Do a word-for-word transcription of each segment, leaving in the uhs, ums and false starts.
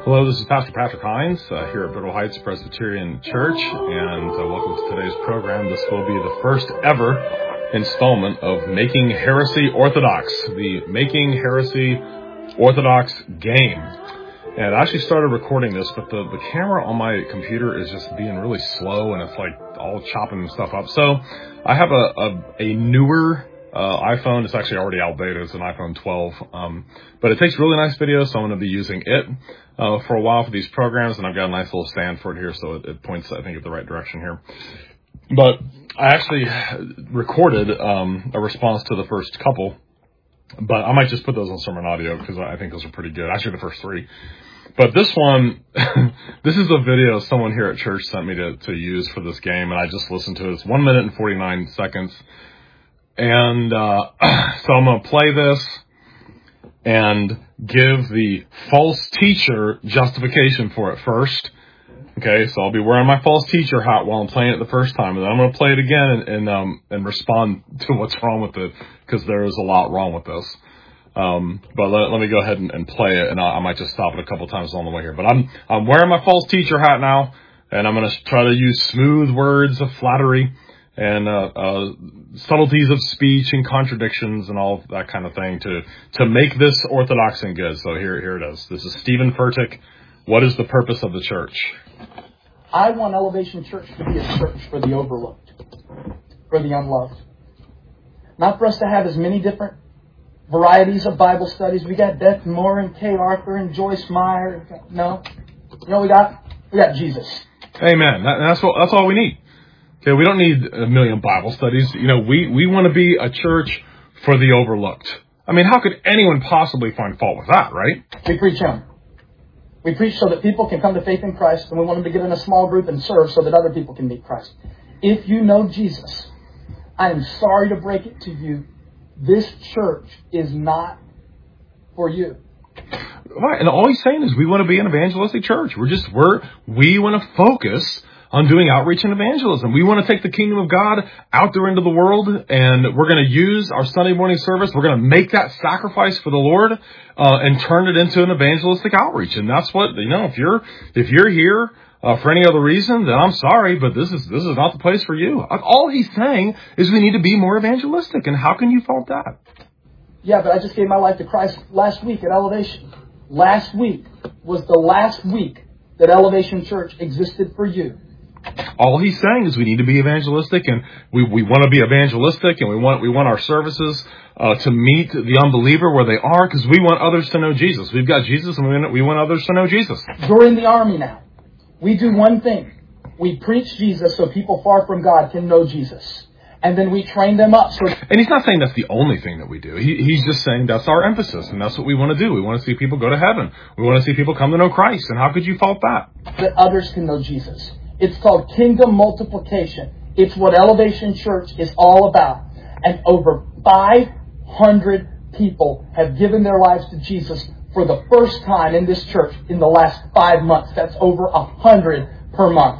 Hello, this is Pastor Patrick Hines uh, here at Brittle Heights Presbyterian Church, and uh, welcome to today's program. This will be the first ever installment of Making Heresy Orthodox, the Making Heresy Orthodox game. And I actually started recording this, but the, the camera on my computer is just being really slow, and it's like all chopping stuff up. So I have a, a, a newer uh, iPhone. It's actually already outdated. It's an iPhone twelve. Um, but it takes really nice videos, so I'm going to be using it uh, for a while for these programs. And I've got a nice little stand for it here, so it, it points, I think, at the right direction here. But I actually recorded um, a response to the first couple, but I might just put those on Sermon Audio because I think those are pretty good. Actually, the first three. But this one, this is a video someone here at church sent me to, to use for this game, and I just listened to it. It's one minute and forty-nine seconds. And uh, so I'm going to play this and give the false teacher justification for it first. Okay, so I'll be wearing my false teacher hat while I'm playing it the first time, and then I'm going to play it again and and, um, and respond to what's wrong with it, because there is a lot wrong with this. Um, but let, let me go ahead and, and play it, and I, I might just stop it a couple times along the way here. But I'm I'm wearing my false teacher hat now, and I'm going to try to use smooth words of flattery and uh, uh, subtleties of speech and contradictions and all that kind of thing to to make this orthodox and good. So here here it is. This is Stephen Furtick. What is the purpose of the church? I want Elevation Church to be a church for the overlooked, for the unloved. Not for us to have as many different varieties of Bible studies. We got Beth Moore and Kay Arthur and Joyce Meyer. No. You know what we got? We got Jesus. Amen. That, that's what, that's all we need. Okay, we don't need a million Bible studies. You know, we, we want to be a church for the overlooked. I mean, how could anyone possibly find fault with that, right? We preach Him. We preach so that people can come to faith in Christ, and we want them to get in a small group and serve so that other people can meet Christ. If you know Jesus, I am sorry to break it to you, this church is not for you. Right, and all he's saying is we want to be an evangelistic church. We're just, we're, we want to focus on doing outreach and evangelism. We want to take the kingdom of God out there into the world, and we're going to use our Sunday morning service. We're going to make that sacrifice for the Lord, uh, and turn it into an evangelistic outreach. And that's what, you know, if you're, if you're here, uh, for any other reason, then I'm sorry, but this is, this is not the place for you. All he's saying is we need to be more evangelistic. And how can you fault that? Yeah, but I just gave my life to Christ last week at Elevation. Last week was the last week that Elevation Church existed for you. All he's saying is we need to be evangelistic, and we, we want to be evangelistic, and we want we want our services uh, to meet the unbeliever where they are, because we want others to know Jesus. We've got Jesus, and we want, we want others to know Jesus. You're in the army now. We do one thing. We preach Jesus so people far from God can know Jesus. And then we train them up. So, and he's not saying that's the only thing that we do. He, he's just saying that's our emphasis, and that's what we want to do. We want to see people go to heaven. We want to see people come to know Christ, and how could you fault that? That others can know Jesus. It's called kingdom multiplication. It's what Elevation Church is all about. And over five hundred people have given their lives to Jesus for the first time in this church in the last five months. That's over a hundred per month.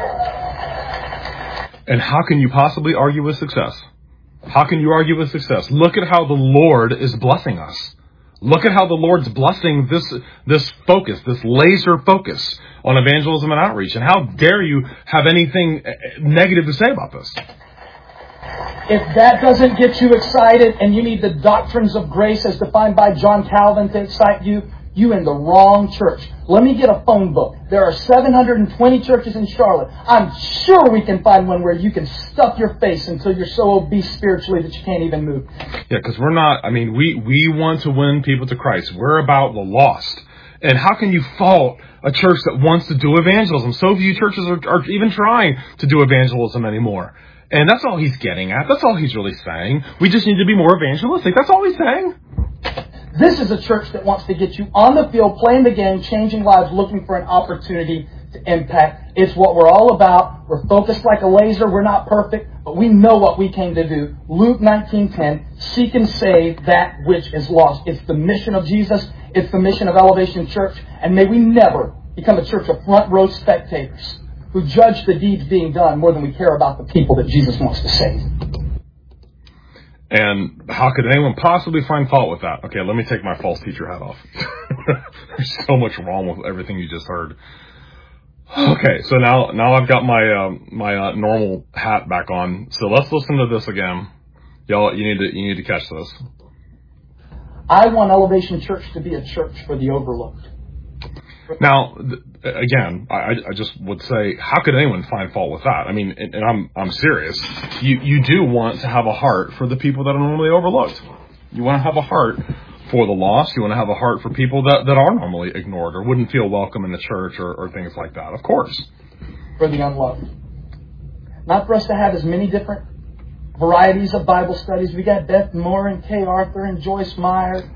And how can you possibly argue with success? How can you argue with success? Look at how the Lord is blessing us. Look at how the Lord's blessing this this focus, this laser focus on evangelism and outreach. And how dare you have anything negative to say about this? If that doesn't get you excited and you need the doctrines of grace as defined by John Calvin to excite you, you in the wrong church. Let me get a phone book. There are seven hundred twenty churches in Charlotte. I'm sure we can find one where you can stuff your face until you're so obese spiritually that you can't even move. Yeah, because we're not, I mean, we, we want to win people to Christ. We're about the lost. And how can you fault a church that wants to do evangelism? So few churches are, are even trying to do evangelism anymore. And that's all he's getting at. That's all he's really saying. We just need to be more evangelistic. That's all he's saying. This is a church that wants to get you on the field, playing the game, changing lives, looking for an opportunity to impact. It's what we're all about. We're focused like a laser. We're not perfect, but we know what we came to do. Luke nineteen ten, seek and save that which is lost. It's the mission of Jesus. It's the mission of Elevation Church. And may we never become a church of front row spectators who judge the deeds being done more than we care about the people that Jesus wants to save. And how could anyone possibly find fault with that? Okay, let me take my false teacher hat off. There's so much wrong with everything you just heard. Okay, so now now I've got my um, my uh, normal hat back on. So let's listen to this again. Y'all, you need to you need to catch this. I want Elevation Church to be a church for the overlooked. Now, th- again, I, I just would say, how could anyone find fault with that? I mean, and, and I'm I'm serious. You you do want to have a heart for the people that are normally overlooked. You want to have a heart for the lost. You want to have a heart for people that, that are normally ignored or wouldn't feel welcome in the church or, or things like that. Of course. For the unloved. Not for us to have as many different varieties of Bible studies. We got Beth Moore and Kay Arthur and Joyce Meyer.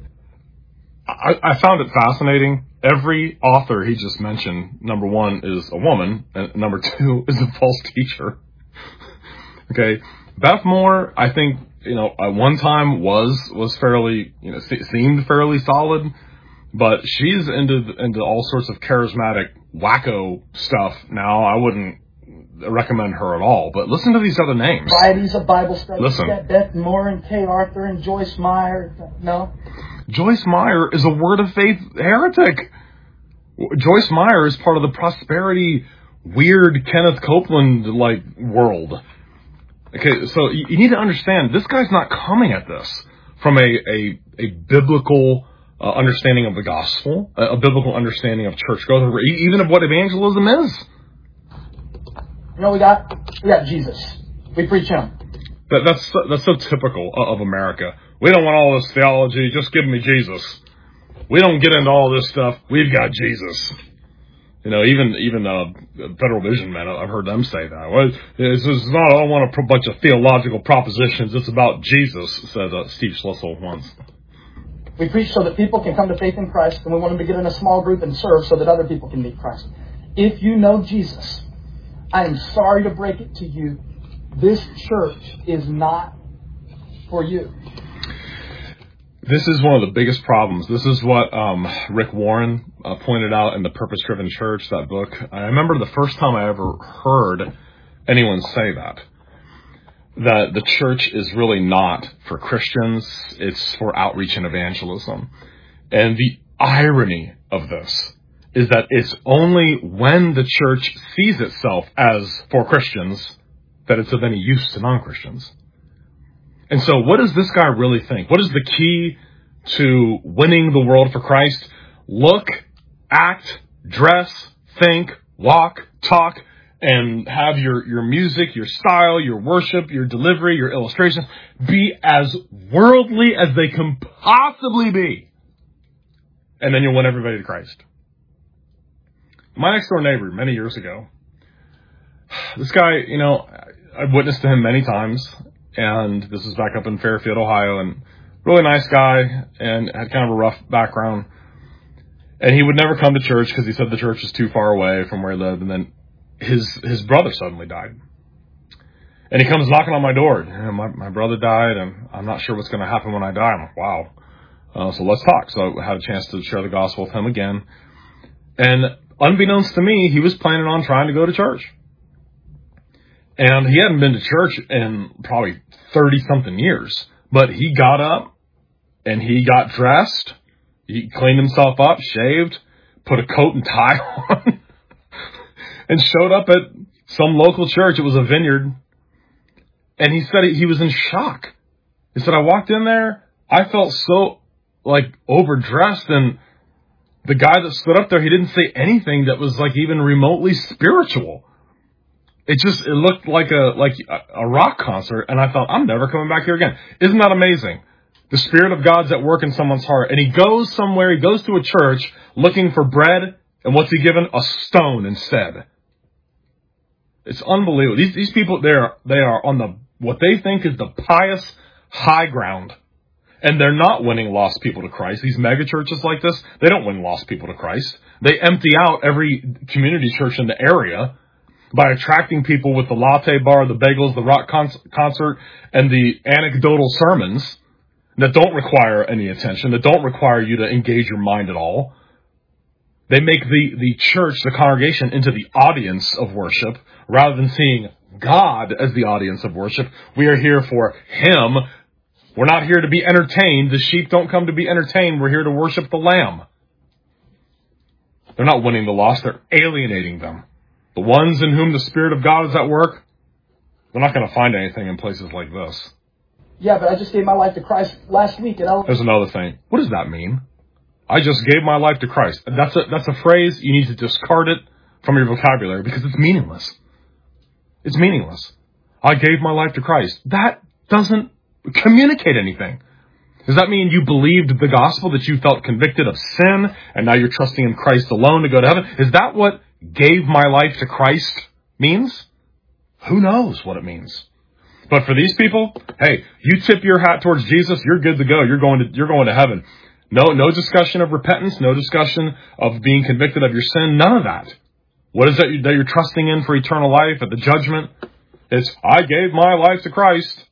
I, I found it fascinating. Every author he just mentioned, number one, is a woman, and number two is a false teacher. Okay, Beth Moore, I think, you know, at one time was was fairly, you know, seemed fairly solid, but she's into into all sorts of charismatic wacko stuff now. I wouldn't recommend her at all. But listen to these other names. Varieties of Bible studies. Listen. We got Beth Moore and Kay Arthur and Joyce Meyer. No. Joyce Meyer is a Word of Faith heretic. Joyce Meyer is part of the prosperity, weird Kenneth Copeland-like world. Okay, so you, you need to understand, this guy's not coming at this from a, a, a biblical uh, understanding of the gospel, a, a biblical understanding of church growth, or even of what evangelism is. You know, we got we got Jesus. We preach him. That, that's so, that's so typical of America. We don't want all this theology. Just give me Jesus. We don't get into all this stuff. We've got Jesus. You know, even even uh, Federal Vision men, I've heard them say that. Well, it's, it's not, I don't want a bunch of theological propositions. It's about Jesus, said uh, Steve Schlissel once. We preach so that people can come to faith in Christ, and we want them to get in a small group and serve so that other people can meet Christ. If you know Jesus, I am sorry to break it to you, this church is not for you. This is one of the biggest problems. This is what um, Rick Warren uh, pointed out in The Purpose-Driven Church, that book. I remember the first time I ever heard anyone say that, that the church is really not for Christians. It's for outreach and evangelism. And the irony of this is that it's only when the church sees itself as for Christians that it's of any use to non-Christians. And so what does this guy really think? What is the key to winning the world for Christ? Look, act, dress, think, walk, talk, and have your, your music, your style, your worship, your delivery, your illustrations be as worldly as they can possibly be. And then you'll win everybody to Christ. My next door neighbor, many years ago, this guy, you know, I've witnessed to him many times. And this is back up in Fairfield, Ohio, and really nice guy, and had kind of a rough background. And he would never come to church because he said the church was too far away from where he lived. And then his his brother suddenly died. And he comes knocking on my door. And my, my brother died, and I'm not sure what's going to happen when I die. I'm like, wow. Uh, so let's talk. So I had a chance to share the gospel with him again. And unbeknownst to me, he was planning on trying to go to church. And he hadn't been to church in probably thirty-something years. But he got up, and he got dressed. He cleaned himself up, shaved, put a coat and tie on, and showed up at some local church. It was a Vineyard. And he said he was in shock. He said, I walked in there, I felt so, like, overdressed, and the guy that stood up there, he didn't say anything that was, like, even remotely spiritual. It just, it looked like a like a rock concert, and I thought, I'm never coming back here again. Isn't that amazing? The Spirit of God's at work in someone's heart, and he goes somewhere, he goes to a church looking for bread, and what's he given? A stone instead. It's unbelievable. These these people, they are, they are on the, what they think is the pious high ground, and they're not winning lost people to Christ. These mega churches like this, they don't win lost people to Christ. They empty out every community church in the area by attracting people with the latte bar, the bagels, the rock con- concert, and the anecdotal sermons that don't require any attention, that don't require you to engage your mind at all. They make the, the church, the congregation, into the audience of worship, rather than seeing God as the audience of worship. We are here for Him We're not here to be entertained. The sheep don't come to be entertained. We're here to worship the Lamb. They're not winning the lost. They're alienating them. The ones in whom the Spirit of God is at work, they're not going to find anything in places like this. Yeah, but I just gave my life to Christ last week. And I'll... There's another thing. What does that mean? I just gave my life to Christ. That's a, that's a phrase. You need to discard it from your vocabulary because it's meaningless. It's meaningless. I gave my life to Christ. That doesn't communicate anything. Does that mean you believed the gospel, that you felt convicted of sin, and now you're trusting in Christ alone to go to heaven? Is that what gave my life to Christ means? Who knows what it means? But for these people, hey, you tip your hat towards Jesus, you're good to go. You're going to, you're going to heaven. No, no discussion of repentance, no discussion of being convicted of your sin, none of that. What is it that you're trusting in for eternal life at the judgment? It's, I gave my life to Christ.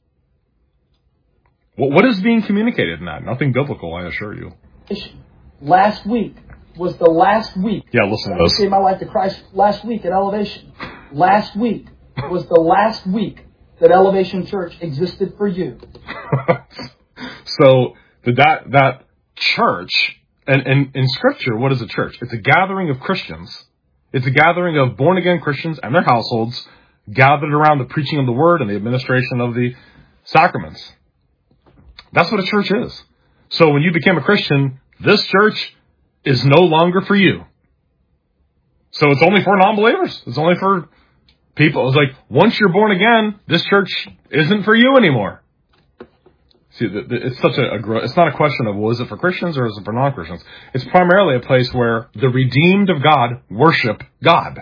What is being communicated in that? Nothing biblical, I assure you. Last week was the last week. Yeah, listen to this. I gave my life to Christ last week at Elevation. Last week was the last week that Elevation Church existed for you. So that that church, and, and in Scripture, what is a church? It's a gathering of Christians. It's a gathering of born-again Christians and their households gathered around the preaching of the Word and the administration of the sacraments. That's what a church is. So when you became a Christian, this church is no longer for you. So it's only for non-believers. It's only for people. It's like, once you're born again, this church isn't for you anymore. See, the, the, it's such a, a, it's not a question of, well, is it for Christians or is it for non-Christians? It's primarily a place where the redeemed of God worship God.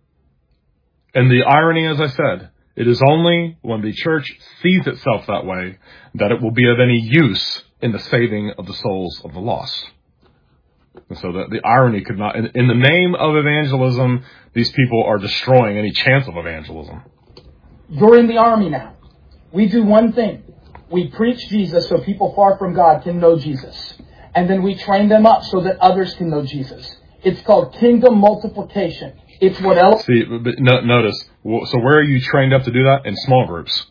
And the irony, as I said, it is only when the church sees itself that way that it will be of any use in the saving of the souls of the lost. And so the, the irony could not, in, in the name of evangelism, these people are destroying any chance of evangelism. You're in the army now. We do one thing. We preach Jesus so people far from God can know Jesus. And then we train them up so that others can know Jesus. It's called kingdom multiplication. It's what else? See, but no, notice, so where are you trained up to do that? In small groups.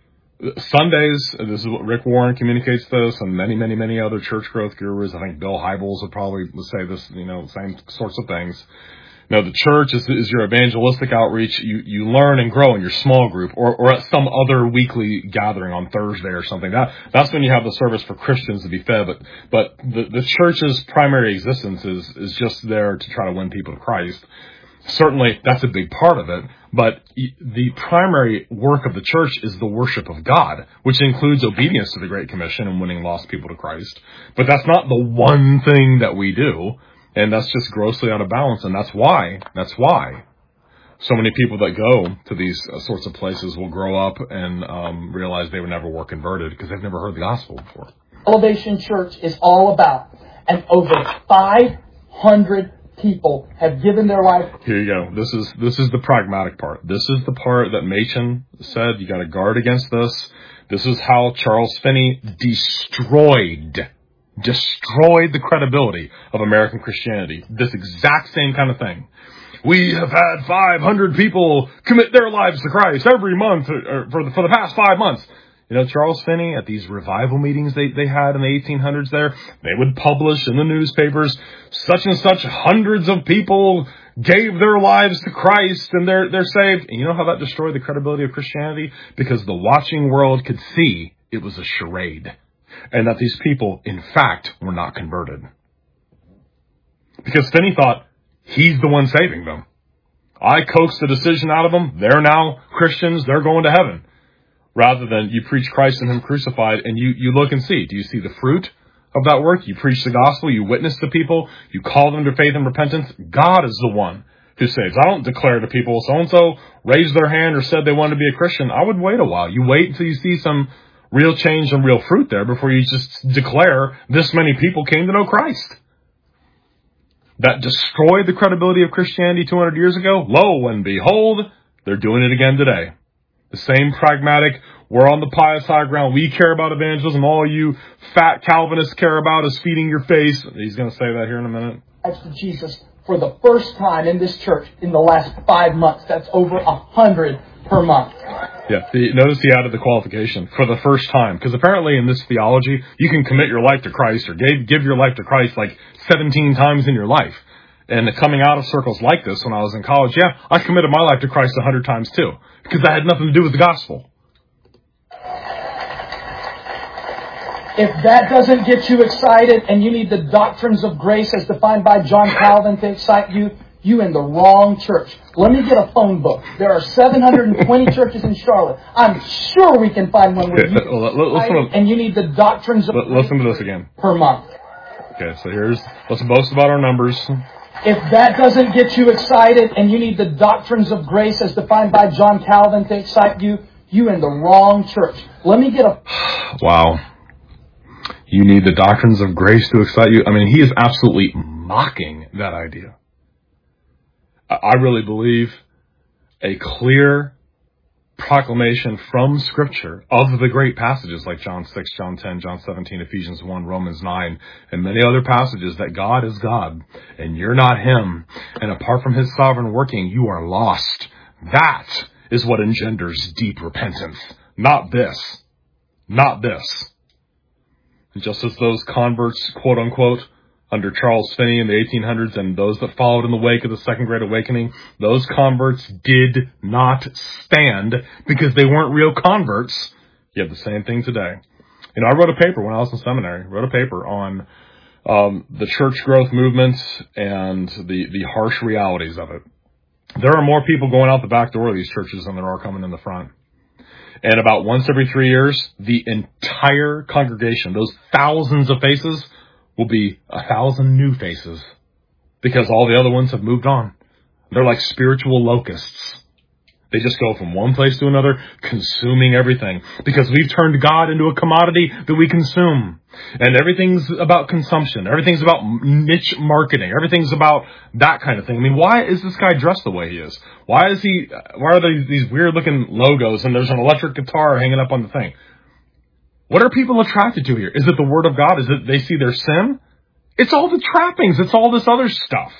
Sundays, this is what Rick Warren communicates this, and many, many, many other church growth gurus. I think Bill Hybels would probably say this, you know, same sorts of things. No, the church is, is your evangelistic outreach. You, you learn and grow in your small group or, or at some other weekly gathering on Thursday or something. That, that's when you have the service for Christians to be fed. But, but the, the church's primary existence is, is just there to try to win people to Christ. Certainly, that's a big part of it. But the primary work of the church is the worship of God, which includes obedience to the Great Commission and winning lost people to Christ. But that's not the one thing that we do. And that's just grossly out of balance. And that's why, that's why so many people that go to these uh, sorts of places will grow up and um, realize they were never were converted because they've never heard the gospel before. Elevation Church is all about. And over five hundred people have given their life. Here you go. This is, this is the pragmatic part. This is the part that Machen said, you got to guard against this. This is how Charles Finney destroyed destroyed the credibility of American Christianity. This exact same kind of thing. We have had five hundred people commit their lives to Christ every month or for the, for the past five months. You know, Charles Finney, at these revival meetings they, they had in the eighteen hundreds there, they would publish in the newspapers, such and such hundreds of people gave their lives to Christ and they're, they're saved. And you know how that destroyed the credibility of Christianity? Because the watching world could see it was a charade. And that these people, in fact, were not converted. Because Finney thought, he's the one saving them. I coaxed the decision out of them. They're now Christians. They're going to heaven. Rather than you preach Christ and Him crucified, and you, you look and see. Do you see the fruit of that work? You preach the gospel. You witness to people. You call them to faith and repentance. God is the one who saves. I don't declare to people, so-and-so raised their hand or said they wanted to be a Christian. I would wait a while. You wait until you see some real change and real fruit there before you just declare this many people came to know Christ. That destroyed the credibility of Christianity two hundred years ago. Lo and behold, they're doing it again today. The same pragmatic, we're on the pious high ground, we care about evangelism, all you fat Calvinists care about is feeding your face. He's going to say that here in a minute. That's to Jesus for the first time in this church in the last five months. That's over a hundred per month. Yeah, the, notice he added the qualification, for the first time. Because apparently in this theology, you can commit your life to Christ or give, give your life to Christ like seventeen times in your life. And coming out of circles like this when I was in college, yeah, I committed my life to Christ a hundred times too. Because that had nothing to do with the gospel. If that doesn't get you excited and you need the doctrines of grace as defined by John Calvin to excite you, you in the wrong church. Let me get a phone book. There are seven hundred twenty churches in Charlotte. I'm sure we can find one where you listen, and you need the doctrines of listen to this again. Per month. Okay, so here's, let's boast about our numbers. If that doesn't get you excited and you need the doctrines of grace as defined by John Calvin to excite you, you in the wrong church. Let me get a... Wow. You need the doctrines of grace to excite you? I mean, he is absolutely mocking that idea. I really believe a clear proclamation from Scripture of the great passages like John six, John ten, John seventeen, Ephesians one, Romans nine, and many other passages that God is God and you're not Him. And apart from His sovereign working, you are lost. That is what engenders deep repentance. Not this. Not this. Just as those converts, quote unquote, under Charles Finney in the eighteen hundreds and those that followed in the wake of the Second Great Awakening, those converts did not stand because they weren't real converts. You have the same thing today. You know, I wrote a paper when I was in seminary, wrote a paper on um, the church growth movement and the, the harsh realities of it. There are more people going out the back door of these churches than there are coming in the front. And about once every three years, the entire congregation, those thousands of faces, will be a thousand new faces because all the other ones have moved on. They're like spiritual locusts. They just go from one place to another, consuming everything because we've turned God into a commodity that we consume. And everything's about consumption. Everything's about niche marketing. Everything's about that kind of thing. I mean, why is this guy dressed the way he is? Why is he, why are there these weird looking logos and there's an electric guitar hanging up on the thing? What are people attracted to here? Is it the Word of God? Is it they see their sin? It's all the trappings. It's all this other stuff.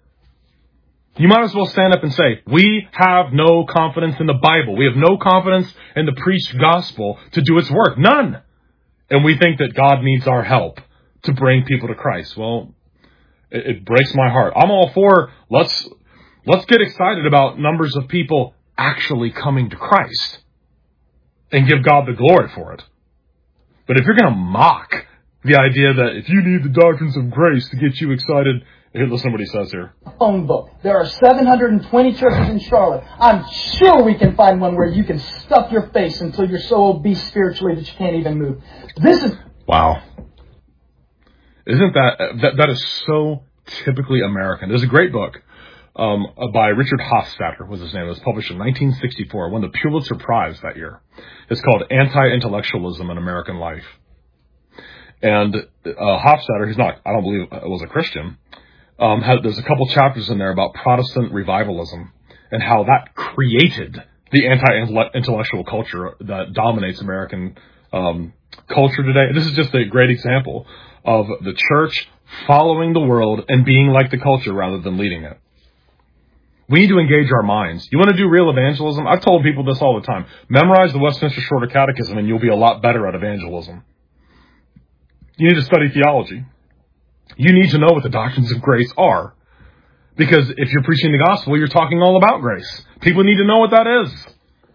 You might as well stand up and say, we have no confidence in the Bible. We have no confidence in the preached gospel to do its work. None. And we think that God needs our help to bring people to Christ. Well, it, it breaks my heart. I'm all for let's let's get excited about numbers of people actually coming to Christ and give God the glory for it. But if you're going to mock the idea that if you need the doctrines of grace to get you excited, here, listen to what he says here. Phone book. There are seven hundred twenty churches in Charlotte. I'm sure we can find one where you can stuff your face until you're so obese spiritually that you can't even move. This is... Wow. Isn't that, that, that is so typically American. There's a great book um, by Richard Hofstadter, was his name. It was published in nineteen sixty-four, won the Pulitzer Prize that year. It's called Anti-Intellectualism in American Life. And uh, Hofstadter, he's not, I don't believe was a Christian, um, had, there's a couple chapters in there about Protestant revivalism and how that created the anti-intellectual culture that dominates American um, culture today. This is just a great example of the church following the world and being like the culture rather than leading it. We need to engage our minds. You want to do real evangelism? I've told people this all the time. Memorize the Westminster Shorter Catechism and you'll be a lot better at evangelism. You need to study theology. You need to know what the doctrines of grace are. Because if you're preaching the gospel, you're talking all about grace. People need to know what that is.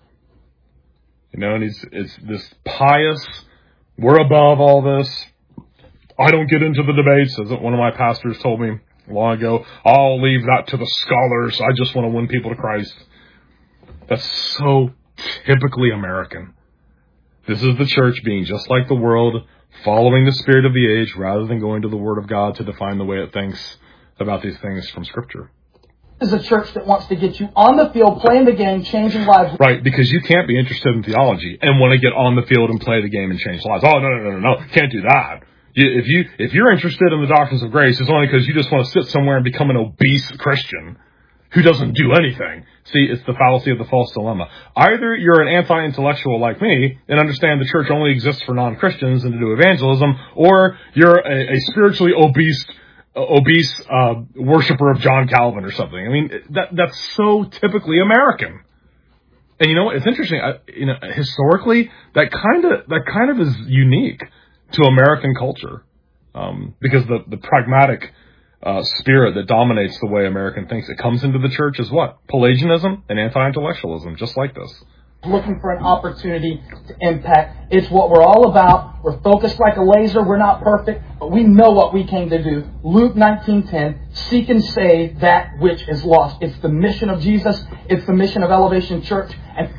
You know, and it's, it's this pious, we're above all this. I don't get into the debates, as one of my pastors told me long ago. I'll leave that to the scholars. I just want to win people to Christ. That's so typically American. This is the church being just like the world, following the spirit of the age rather than going to the Word of God to define the way it thinks about these things from Scripture. This is a church that wants to get you on the field, playing the game, changing lives. Right, because you can't be interested in theology and want to get on the field and play the game and change lives. Oh, no, no, no, no, no, can't do that. You, if, you, if you're interested in the doctrines of grace, it's only because you just want to sit somewhere and become an obese Christian who doesn't do anything. See, it's the fallacy of the false dilemma. Either you're an anti-intellectual like me and understand the church only exists for non-Christians and to do evangelism, or you're a, a spiritually obese obese uh, worshiper of John Calvin or something. I mean, that that's so typically American. And you know what? It's interesting. I, you know, historically, that kind of that kind of is unique to American culture, um, because the the pragmatic uh, spirit that dominates the way American thinks, it comes into the church as what? Pelagianism and anti-intellectualism, just like this. Looking for an opportunity to impact. It's what we're all about. We're focused like a laser. We're not perfect, but we know what we came to do. Luke nineteen ten, seek and save that which is lost. It's the mission of Jesus. It's the mission of Elevation Church. And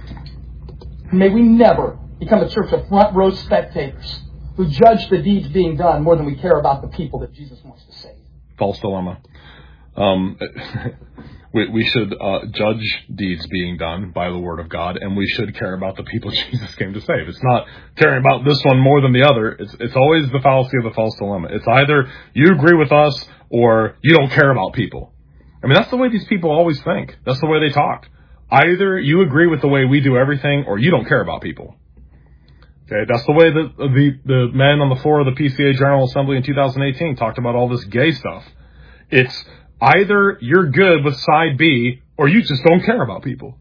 may we never become a church of front row spectators who judge the deeds being done more than we care about the people that Jesus wants to save. False dilemma. Um, we, we should uh, judge deeds being done by the Word of God, and we should care about the people Jesus came to save. It's not caring about this one more than the other. It's it's always the fallacy of the false dilemma. It's either you agree with us or you don't care about people. I mean, that's the way these people always think. That's the way they talk. Either you agree with the way we do everything or you don't care about people. Okay, that's the way that the, the men on the floor of the P C A General Assembly in two thousand eighteen talked about all this gay stuff. It's either you're good with side B or you just don't care about people.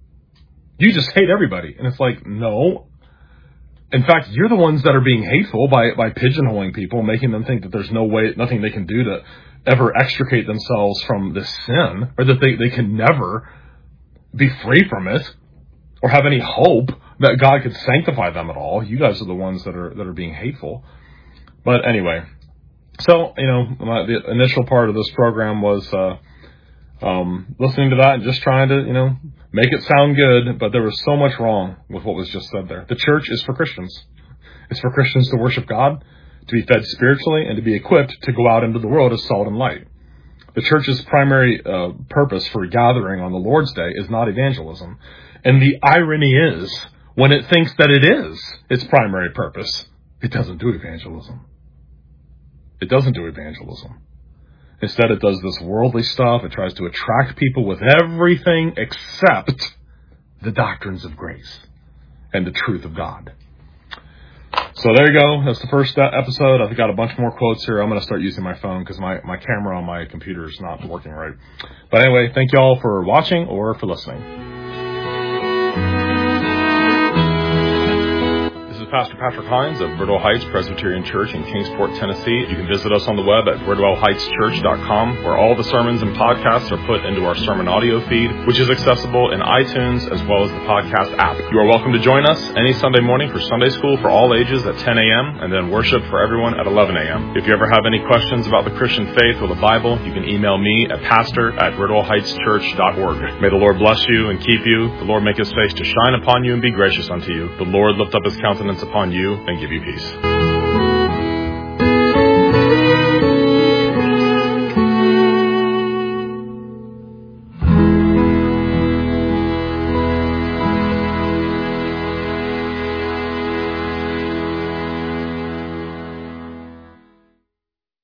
You just hate everybody. And it's like, no. In fact, you're the ones that are being hateful by, by pigeonholing people, making them think that there's no way, nothing they can do to ever extricate themselves from this sin, or that they, they can never be free from it or have any hope that God could sanctify them at all. You guys are the ones that are that are being hateful. But anyway, so, you know, my, the initial part of this program was uh, um, listening to that and just trying to, you know, make it sound good, but there was so much wrong with what was just said there. The church is for Christians. It's for Christians to worship God, to be fed spiritually, and to be equipped to go out into the world as salt and light. The church's primary uh, purpose for gathering on the Lord's Day is not evangelism. And the irony is, when it thinks that it is its primary purpose, it doesn't do evangelism. It doesn't do evangelism. Instead, it does this worldly stuff. It tries to attract people with everything except the doctrines of grace and the truth of God. So there you go. That's the first episode. I've got a bunch more quotes here. I'm going to start using my phone because my, my camera on my computer is not working right. But anyway, thank you all for watching or for listening. Pastor Patrick Hines of Bridwell Heights Presbyterian Church in Kingsport, Tennessee. You can visit us on the web at bridwell heights church dot com, where all the sermons and podcasts are put into our sermon audio feed, which is accessible in iTunes as well as the podcast app. You are welcome to join us any Sunday morning for Sunday school for all ages at ten a.m. and then worship for everyone at eleven a.m. If you ever have any questions about the Christian faith or the Bible, you can email me at pastor at bridwell heights church dot org. May the Lord bless you and keep you. The Lord make his face to shine upon you and be gracious unto you. The Lord lift up his countenance upon you and give you peace.